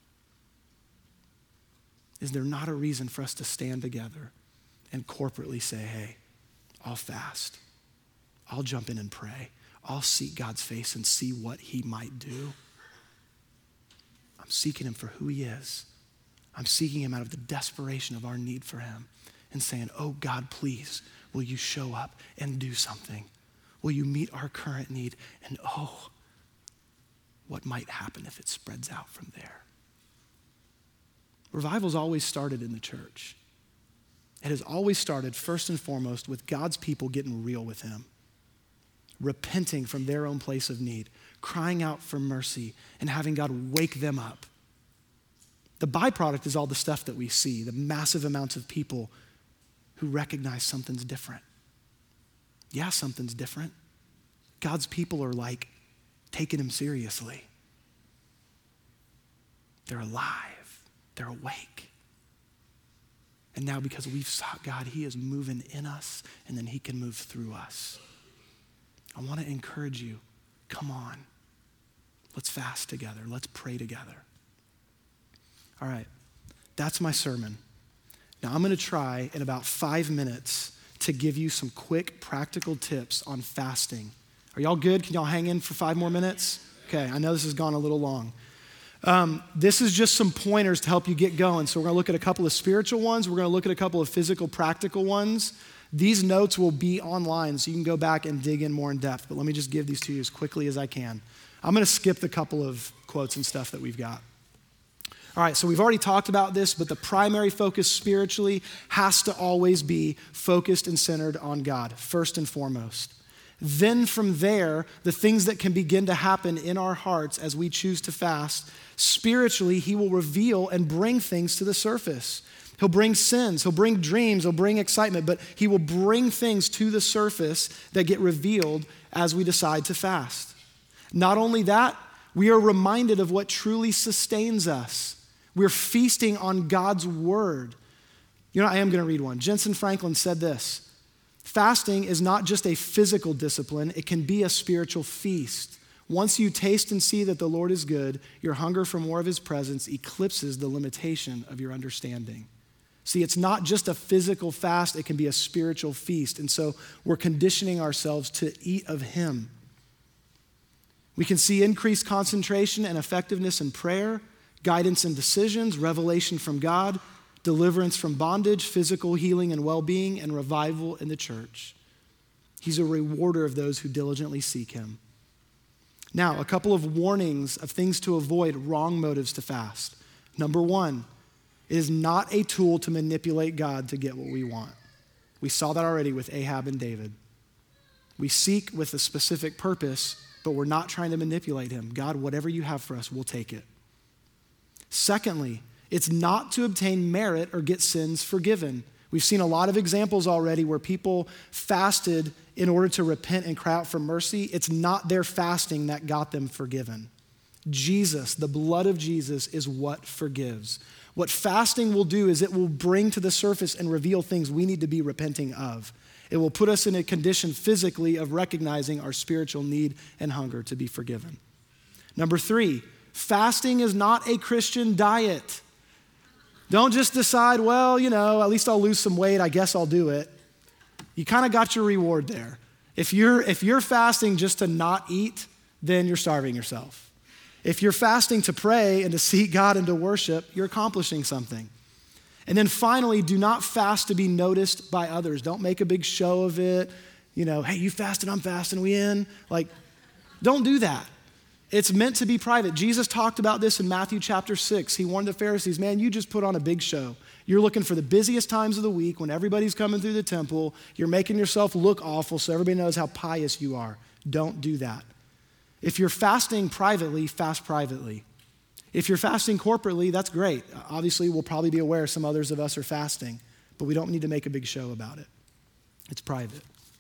Is there not a reason for us to stand together and corporately say, hey, I'll fast. I'll jump in and pray. I'll seek God's face and see what he might do. I'm seeking him for who he is. I'm seeking him out of the desperation of our need for him and saying, oh God, please, will you show up and do something? Will you meet our current need? And oh, what might happen if it spreads out from there? Revival's always started in the church. It has always started first and foremost with God's people getting real with him, repenting from their own place of need, crying out for mercy, and having God wake them up. The byproduct is all the stuff that we see, the massive amounts of people who recognize something's different. Yeah, something's different. God's people are like taking him seriously. They're alive. They're awake. And now because we've sought God, he is moving in us, and then he can move through us. I want to encourage you, come on. Let's fast together. Let's pray together. All right, that's my sermon. Now I'm going to try in about five minutes to give you some quick practical tips on fasting. Are y'all good? Can y'all hang in for five more minutes? Okay, I know this has gone a little long. Um, this is just some pointers to help you get going. So we're going to look at a couple of spiritual ones. We're going to look at a couple of physical, practical ones. These notes will be online, so you can go back and dig in more in depth. But let me just give these to you as quickly as I can. I'm going to skip the couple of quotes and stuff that we've got. All right, so we've already talked about this, but the primary focus spiritually has to always be focused and centered on God, first and foremost. Then from there, the things that can begin to happen in our hearts as we choose to fast, spiritually, he will reveal and bring things to the surface. He'll bring sins, he'll bring dreams, he'll bring excitement, but he will bring things to the surface that get revealed as we decide to fast. Not only that, we are reminded of what truly sustains us. We're feasting on God's word. You know, I am going to read one. Jensen Franklin said this: fasting is not just a physical discipline, it can be a spiritual feast. Once you taste and see that the Lord is good, your hunger for more of his presence eclipses the limitation of your understanding. See, it's not just a physical fast, it can be a spiritual feast. And so we're conditioning ourselves to eat of him. We can see increased concentration and effectiveness in prayer, guidance in decisions, revelation from God, deliverance from bondage, physical healing and well-being, and revival in the church. He's a rewarder of those who diligently seek him. Now, a couple of warnings of things to avoid wrong motives to fast. Number one, it is not a tool to manipulate God to get what we want. We saw that already with Ahab and David. We seek with a specific purpose, but we're not trying to manipulate him. God, whatever you have for us, we'll take it. Secondly, it's not to obtain merit or get sins forgiven. We've seen a lot of examples already where people fasted in order to repent and cry out for mercy. It's not their fasting that got them forgiven. Jesus, the blood of Jesus, is what forgives. What fasting will do is it will bring to the surface and reveal things we need to be repenting of. It will put us in a condition physically of recognizing our spiritual need and hunger to be forgiven. Number three, fasting is not a Christian diet. Don't just decide, well, you know, at least I'll lose some weight, I guess I'll do it. You kind of got your reward there. If you're, if you're fasting just to not eat, then you're starving yourself. If you're fasting to pray and to seek God and to worship, you're accomplishing something. And then finally, do not fast to be noticed by others. Don't make a big show of it. You know, hey, you fasted, I'm fasting, we in? Like, don't do that. It's meant to be private. Jesus talked about this in Matthew chapter six. He warned the Pharisees, man, you just put on a big show. You're looking for the busiest times of the week when everybody's coming through the temple. You're making yourself look awful so everybody knows how pious you are. Don't do that. If you're fasting privately, fast privately. If you're fasting corporately, that's great. Obviously, we'll probably be aware some others of us are fasting, but we don't need to make a big show about it. It's private.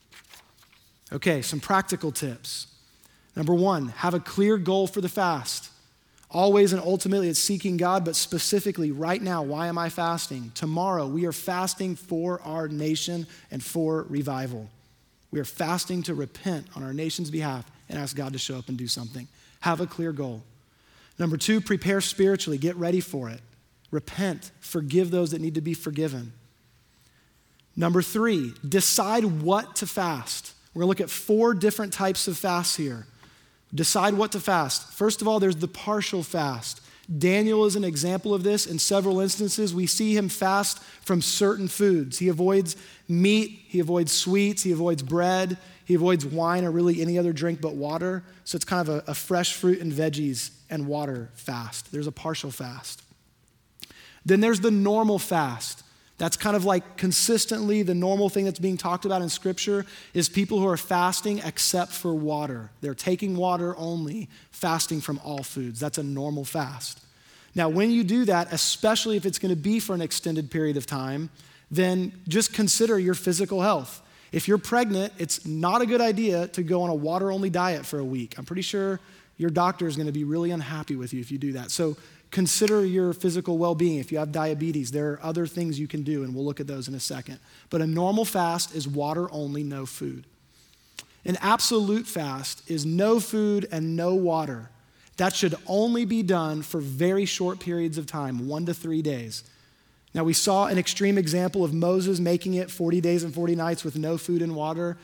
Okay, some practical tips. Number one, have a clear goal for the fast. Always and ultimately it's seeking God, but specifically right now, why am I fasting? Tomorrow, we are fasting for our nation and for revival. We are fasting to repent on our nation's behalf and ask God to show up and do something. Have a clear goal. Number two, prepare spiritually. Get ready for it. Repent. Forgive those that need to be forgiven. Number three, decide what to fast. We're going to look at four different types of fasts here. Decide what to fast. First of all, there's the partial fast. Daniel is an example of this. In several instances, we see him fast from certain foods. He avoids meat, he avoids sweets, he avoids bread, he avoids wine or really any other drink but water. So it's kind of a, a fresh fruit and veggies and water fast. There's a partial fast. Then there's the normal fast. That's kind of like consistently the normal thing that's being talked about in Scripture is people who are fasting except for water. They're taking water only, fasting from all foods. That's a normal fast. Now, when you do that, especially if it's going to be for an extended period of time, then just consider your physical health. If you're pregnant, it's not a good idea to go on a water-only diet for a week. I'm pretty sure your doctor is going to be really unhappy with you if you do that. So consider your physical well-being. If you have diabetes, there are other things you can do, and we'll look at those in a second. But a normal fast is water only, no food. An absolute fast is no food and no water. That should only be done for very short periods of time, one to three days. Now, we saw an extreme example of Moses making it forty days and forty nights with no food and water.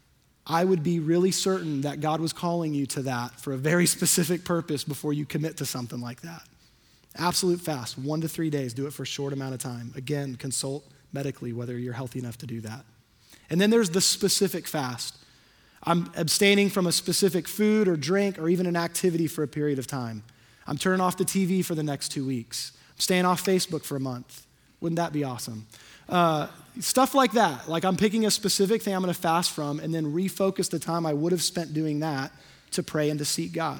I would be really certain that God was calling you to that for a very specific purpose before you commit to something like that. Absolute fast, one to three days. Do it for a short amount of time. Again, consult medically whether you're healthy enough to do that. And then there's the specific fast. I'm abstaining from a specific food or drink or even an activity for a period of time. I'm turning off the T V for the next two weeks. I'm staying off Facebook for a month. Wouldn't that be awesome? Uh, stuff like that. Like I'm picking a specific thing I'm going to fast from and then refocus the time I would have spent doing that to pray and to seek God.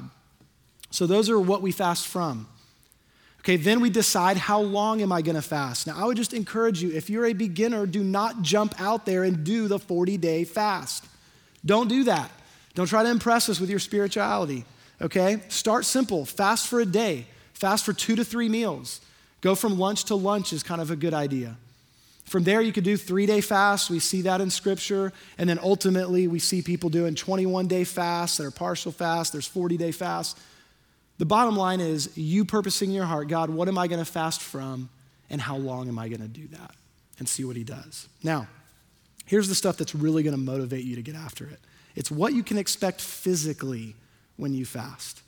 So those are what we fast from. Okay, then we decide how long am I going to fast. Now I would just encourage you, if you're a beginner, do not jump out there and do the forty-day fast. Don't do that. Don't try to impress us with your spirituality, okay? Start simple. Fast for a day. Fast for two to three meals. Go from lunch to lunch is kind of a good idea. From there, you could do three-day fasts. We see that in Scripture. And then ultimately, we see people doing twenty-one-day fasts that are partial fasts. There's forty-day fasts. The bottom line is you purposing in your heart, God, what am I going to fast from and how long am I going to do that? And see what he does. Now, here's the stuff that's really going to motivate you to get after it. It's what you can expect physically when you fast.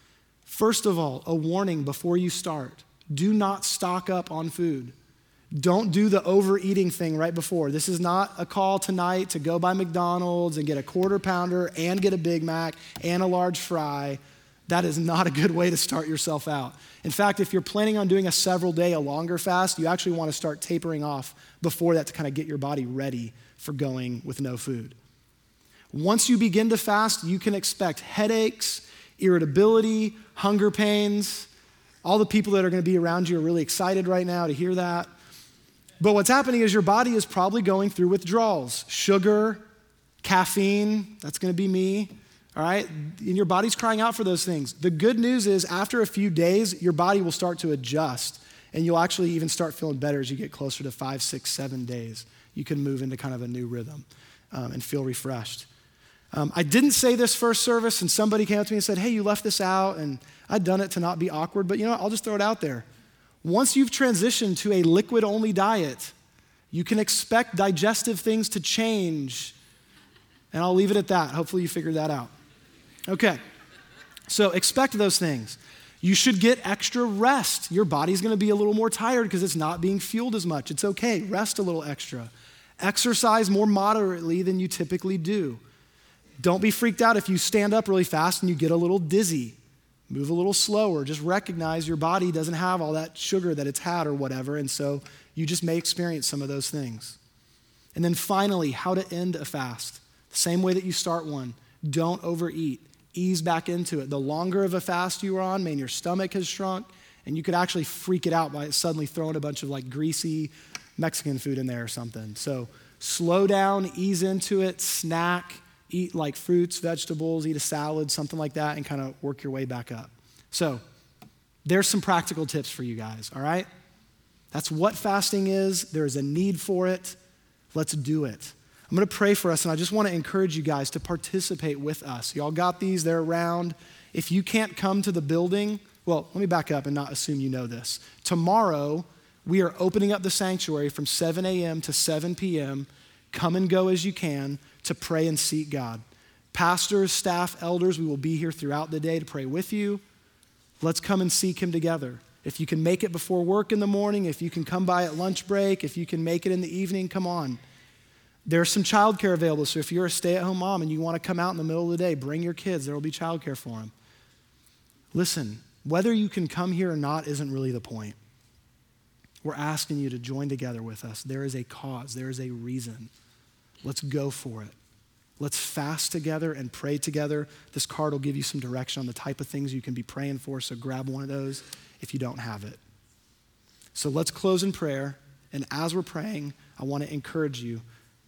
First of all, a warning before you start. Do not stock up on food. Don't do the overeating thing right before. This is not a call tonight to go by McDonald's and get a quarter pounder and get a Big Mac and a large fry. That is not a good way to start yourself out. In fact, if you're planning on doing a several day, a longer fast, you actually want to start tapering off before that to kind of get your body ready for going with no food. Once you begin to fast, you can expect headaches, irritability, hunger pains. All the people that are going to be around you are really excited right now to hear that. But what's happening is your body is probably going through withdrawals. Sugar, caffeine, that's going to be me, all right? And your body's crying out for those things. The good news is after a few days, your body will start to adjust, and you'll actually even start feeling better as you get closer to five, six, seven days. You can move into kind of a new rhythm um, and feel refreshed. Um, I didn't say this first service, and somebody came up to me and said, hey, you left this out, and I'd done it to not be awkward, but you know what? I'll just throw it out there. Once you've transitioned to a liquid-only diet, you can expect digestive things to change, and I'll leave it at that. Hopefully you figured that out. Okay, so expect those things. You should get extra rest. Your body's going to be a little more tired because it's not being fueled as much. It's okay. Rest a little extra. Exercise more moderately than you typically do. Don't be freaked out if you stand up really fast and you get a little dizzy. Move a little slower. Just recognize your body doesn't have all that sugar that it's had or whatever, and so you just may experience some of those things. And then finally, how to end a fast. The same way that you start one. Don't overeat. Ease back into it. The longer of a fast you are on, man, your stomach has shrunk, and you could actually freak it out by suddenly throwing a bunch of like greasy Mexican food in there or something. So slow down, ease into it, snack, eat like fruits, vegetables, eat a salad, something like that, and kind of work your way back up. So there's some practical tips for you guys, all right? That's what fasting is. There is a need for it. Let's do it. I'm going to pray for us, and I just want to encourage you guys to participate with us. Y'all got these? They're around. If you can't come to the building, well, let me back up and not assume you know this. Tomorrow, we are opening up the sanctuary from seven a.m. to seven p.m. Come and go as you can to pray and seek God. Pastors, staff, elders, we will be here throughout the day to pray with you. Let's come and seek him together. If you can make it before work in the morning, if you can come by at lunch break, if you can make it in the evening, come on. There's some childcare available, so if you're a stay-at-home mom and you want to come out in the middle of the day, bring your kids. There will be childcare for them. Listen, whether you can come here or not isn't really the point. We're asking you to join together with us. There is a cause. There is a reason. Let's go for it. Let's fast together and pray together. This card will give you some direction on the type of things you can be praying for, so grab one of those if you don't have it. So let's close in prayer, and as we're praying, I want to encourage you.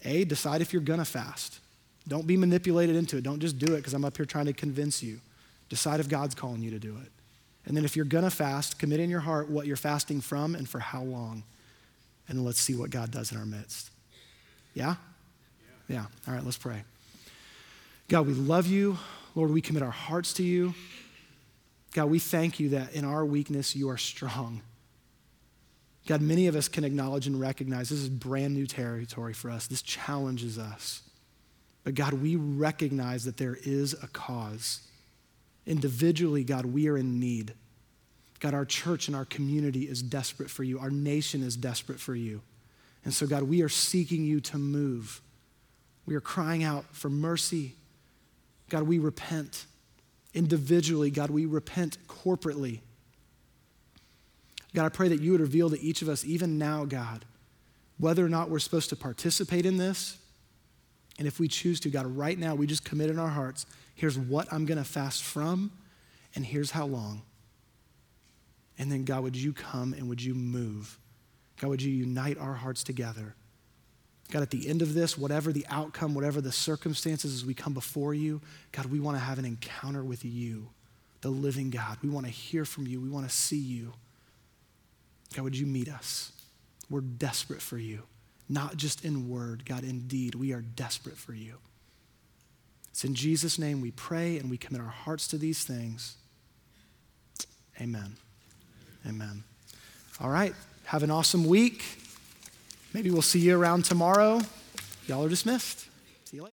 A, decide if you're gonna fast. Don't be manipulated into it. Don't just do it because I'm up here trying to convince you. Decide if God's calling you to do it. And then if you're gonna fast, commit in your heart what you're fasting from and for how long. And then let's see what God does in our midst. Yeah? Yeah. Yeah. All right, let's pray. God, we love you. Lord, we commit our hearts to you. God, we thank you that in our weakness, you are strong. God, many of us can acknowledge and recognize this is brand new territory for us. This challenges us. But God, we recognize that there is a cause. Individually, God, we are in need. God, our church and our community is desperate for you. Our nation is desperate for you. And so, God, we are seeking you to move. We are crying out for mercy. God, we repent. Individually, God, we repent corporately. God, I pray that you would reveal to each of us, even now, God, whether or not we're supposed to participate in this. And if we choose to, God, right now, we just commit in our hearts, here's what I'm gonna fast from, and here's how long. And then, God, would you come and would you move? God, would you unite our hearts together? God, at the end of this, whatever the outcome, whatever the circumstances as we come before you, God, we wanna have an encounter with you, the living God. We wanna hear from you. We wanna see you. God, would you meet us? We're desperate for you, not just in word, God, in deed. We are desperate for you. It's in Jesus' name we pray and we commit our hearts to these things. Amen. Amen. All right, have an awesome week. Maybe we'll see you around tomorrow. Y'all are dismissed.